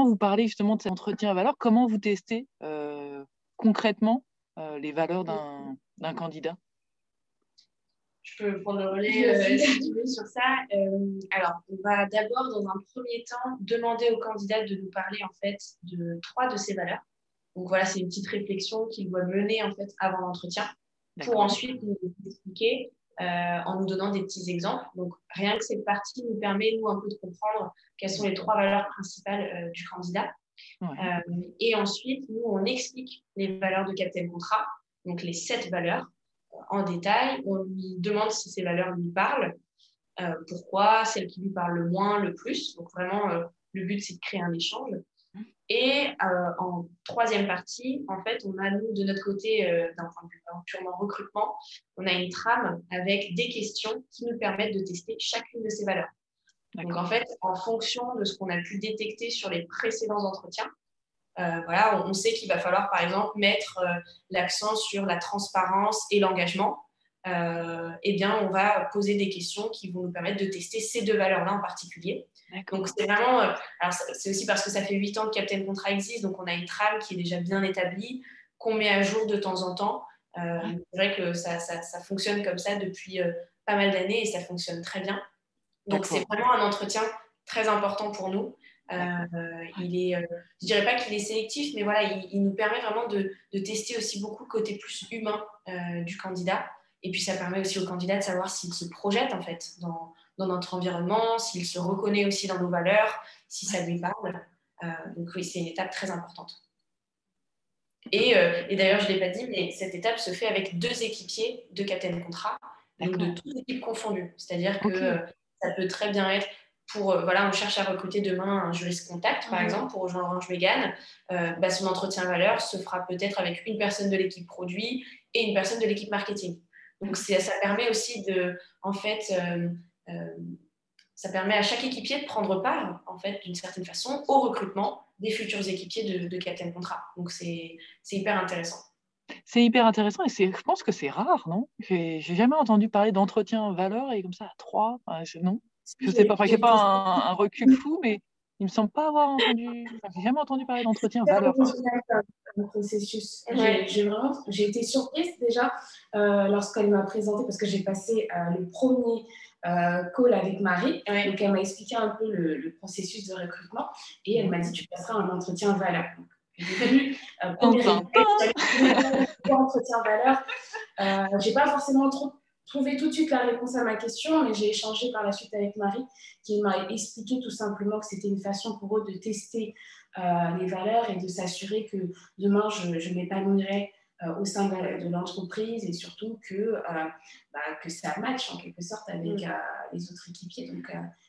quand vous parlez justement de cet entretien à valeur, comment vous testez concrètement les valeurs d'un candidat? Je peux prendre le relais si tu veux sur ça. Alors, on va d'abord, dans un premier temps, demander au candidat de nous parler en fait de 3 de ses valeurs. Donc voilà, c'est une petite réflexion qu'il doit mener en fait avant l'entretien pour ensuite nous expliquer en nous donnant des petits exemples. Donc rien que cette partie nous permet, nous, un peu de comprendre quelles sont les 3 valeurs principales du candidat. Ouais. Et ensuite, nous, on explique les valeurs de Captain Contrat, donc les 7 valeurs en détail. On lui demande si ces valeurs lui parlent, pourquoi, celles qui lui parlent le moins, le plus. Donc vraiment, le but, c'est de créer un échange. Et en troisième partie, en fait, on a, nous, de notre côté, d'un point de vue purement recrutement, on a une trame avec des questions qui nous permettent de tester chacune de ces valeurs. D'accord. Donc, en fait, en fonction de ce qu'on a pu détecter sur les précédents entretiens, voilà, on sait qu'il va falloir, par exemple, mettre l'accent sur la transparence et l'engagement. Eh bien, on va poser des questions qui vont nous permettre de tester ces 2 valeurs-là en particulier. D'accord. Donc, c'est vraiment... alors, c'est aussi parce que ça fait 8 ans que Captain Contrat existe, donc on a une trame qui est déjà bien établie, qu'on met à jour de temps en temps. C'est vrai que ça fonctionne comme ça depuis pas mal d'années et ça fonctionne très bien. Donc, d'accord, c'est vraiment un entretien très important pour nous. Je dirais pas qu'il est sélectif, mais voilà, il nous permet vraiment de tester aussi beaucoup le côté plus humain du candidat. Et puis, ça permet aussi au candidat de savoir s'il se projette en fait dans notre environnement, s'il se reconnaît aussi dans nos valeurs, si ça lui parle. Donc oui, c'est une étape très importante. Et d'ailleurs, je ne l'ai pas dit, mais cette étape se fait avec 2 équipiers de Captain Contrat, donc de toutes équipes confondues. C'est-à-dire que ça peut très bien être pour, voilà, on cherche à recruter demain un juriste contact, par exemple, pour rejoindre Orange Mégane. Son entretien valeur se fera peut-être avec une personne de l'équipe produit et une personne de l'équipe marketing. Donc, ça permet aussi de, en fait, ça permet à chaque équipier de prendre part, en fait, d'une certaine façon, au recrutement des futurs équipiers de Captain Contrat. Donc, c'est hyper intéressant. C'est hyper intéressant et je pense que c'est rare, non? J'ai jamais entendu parler d'entretien valeur et comme ça à 3. Non? Je sais pas, enfin, il n'y a pas un recul fou, mais il me semble pas avoir entendu. Enfin, j'ai jamais entendu parler d'entretien valeur. Le processus. Ouais. J'ai été surprise déjà lorsqu'elle m'a présenté, parce que j'ai passé le premier call avec Marie. Ouais. Donc, elle m'a expliqué un peu le processus de recrutement et elle m'a dit tu passeras un entretien valeur. Donc, j'ai vu premier entretien valeur. J'ai pas forcément trouvé tout de suite la réponse à ma question, mais j'ai échangé par la suite avec Marie qui m'a expliqué tout simplement que c'était une façon pour eux de tester les valeurs et de s'assurer que demain je m'épanouirais au sein de l'entreprise et surtout que ça matche en quelque sorte avec les autres équipiers. Donc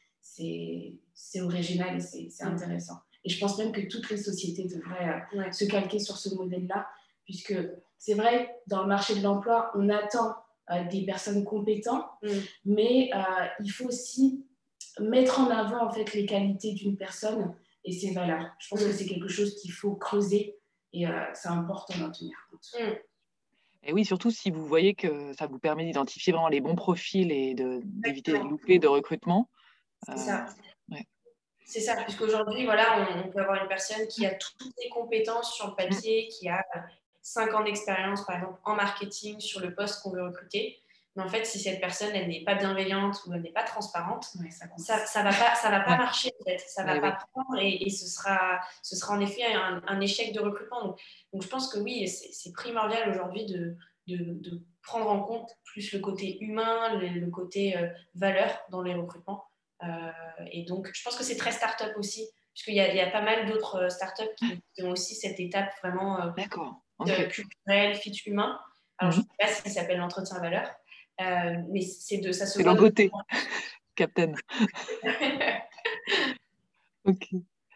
c'est original et c'est intéressant. Et je pense même que toutes les sociétés devraient se calquer sur ce modèle-là, puisque c'est vrai, dans le marché de l'emploi, on attend des personnes compétentes, mais il faut aussi mettre en avant en fait les qualités d'une personne et ses valeurs. Je pense que c'est quelque chose qu'il faut creuser et c'est important d'en tenir compte. Et oui, surtout si vous voyez que ça vous permet d'identifier vraiment les bons profils et d'éviter les loupés de recrutement. C'est ça. Ouais. C'est ça, puisqu'aujourd'hui, voilà, on peut avoir une personne qui a toutes les compétences sur le papier, qui a 5 ans d'expérience, par exemple, en marketing sur le poste qu'on veut recruter. Mais en fait, si cette personne, elle n'est pas bienveillante ou elle n'est pas transparente, ça va pas marcher, en fait. Ça va pas prendre et ce sera en effet un échec de recrutement. Donc, je pense que oui, c'est primordial aujourd'hui de prendre en compte plus le côté humain, le côté valeur dans les recrutements. Et donc, je pense que c'est très start-up aussi, puisqu'il y a pas mal d'autres start-up qui ont aussi cette étape vraiment culturelle, fit humain. Alors, je ne sais pas si ça s'appelle l'entretien valeur, mais ça se voit. C'est l'engoté, Captain. Ok.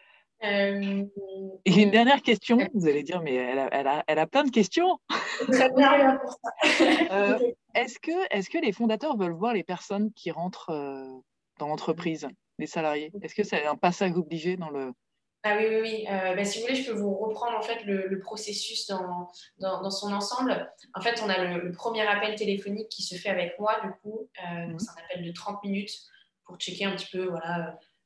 Et une dernière question, vous allez dire, mais elle a plein de questions. Très bien là pour ça. Est-ce que les fondateurs veulent voir les personnes qui rentrent dans l'entreprise, les salariés? Est-ce que c'est un passage obligé dans le... Ah oui. Si vous voulez, je peux vous reprendre en fait le processus dans son ensemble. En fait, on a le premier appel téléphonique qui se fait avec moi, du coup. Donc, c'est un appel de 30 minutes pour checker un petit peu, voilà,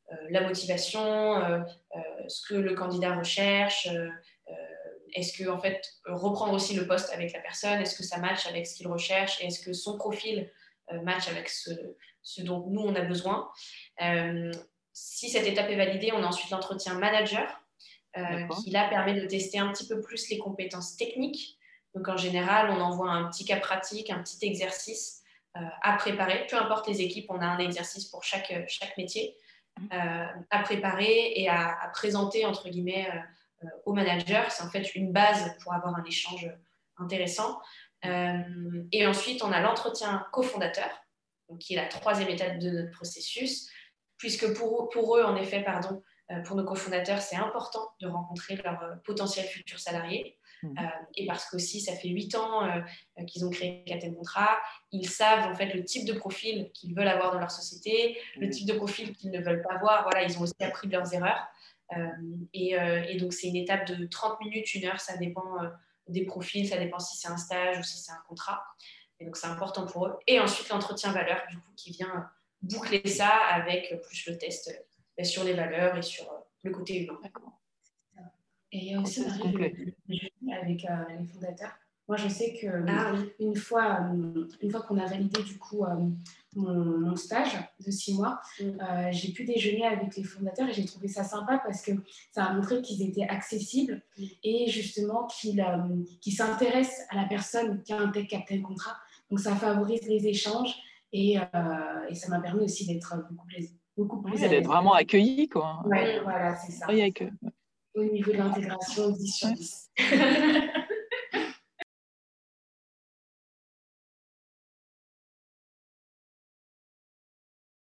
la motivation, ce que le candidat recherche, est-ce que en fait reprendre aussi le poste avec la personne, est-ce que ça match avec ce qu'il recherche, est-ce que son profil match avec ce dont nous on a besoin. Si cette étape est validée, on a ensuite l'entretien manager qui là permet de tester un petit peu plus les compétences techniques. Donc en général, on envoie un petit cas pratique, un petit exercice à préparer. Peu importe les équipes, on a un exercice pour chaque métier à préparer et à présenter entre guillemets au manager. C'est en fait une base pour avoir un échange intéressant. Et ensuite, on a l'entretien cofondateur, donc qui est la troisième étape de notre processus, puisque pour eux, en effet, pour nos cofondateurs, c'est important de rencontrer leurs potentiels futurs salariés. Et parce qu'aussi, ça fait 8 ans qu'ils ont créé Captain Contrat, ils savent en fait le type de profil qu'ils veulent avoir dans leur société, le type de profil qu'ils ne veulent pas avoir. Voilà, ils ont aussi appris de leurs erreurs. Et donc, c'est une étape de 30 minutes, 1 heure, ça dépend des profils, ça dépend si c'est un stage ou si c'est un contrat. Et donc, c'est important pour eux. Et ensuite, l'entretien valeur, du coup, qui vient boucler ça avec plus le test sur les valeurs et sur le côté humain. D'accord. Et il y a aussi avec les fondateurs. Moi, je sais que une fois qu'on a validé du coup mon stage de 6 mois, j'ai pu déjeuner avec les fondateurs et j'ai trouvé ça sympa parce que ça a montré qu'ils étaient accessibles et justement qu'ils s'intéressent à la personne qui a un tech Captain Contrat. Donc, ça favorise les échanges et ça m'a permis aussi d'être beaucoup plus à l'aise. D'être vraiment accueilli, quoi. Ouais, voilà, c'est ça. Oui, avec eux. Au niveau de l'intégration, 10 sur 10.